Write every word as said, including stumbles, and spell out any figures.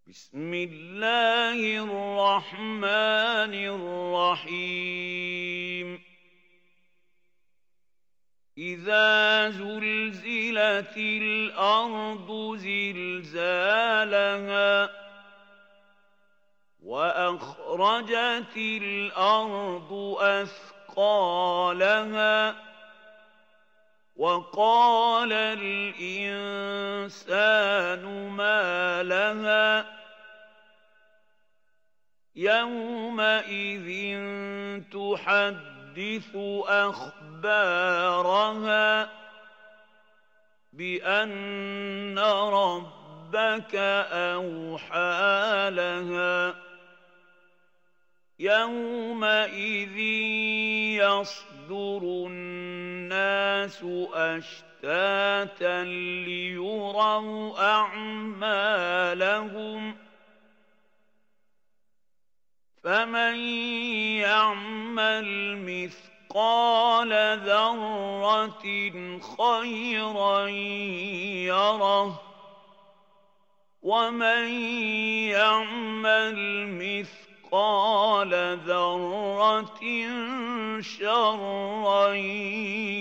بسم الله الرحمن الرحيم إذا زلزلت الأرض زلزالها وأخرجت الأرض أثقالها وقال الإنسان ما لها يومئذ تحدث أخبارها بأن ربك أوحى لها يومئذ يصدر الناس أشتاتا ليروا أعمالهم فمن يعمل مثقال ذرة خيرا يره ومن يعمل مثقال ذرة شرا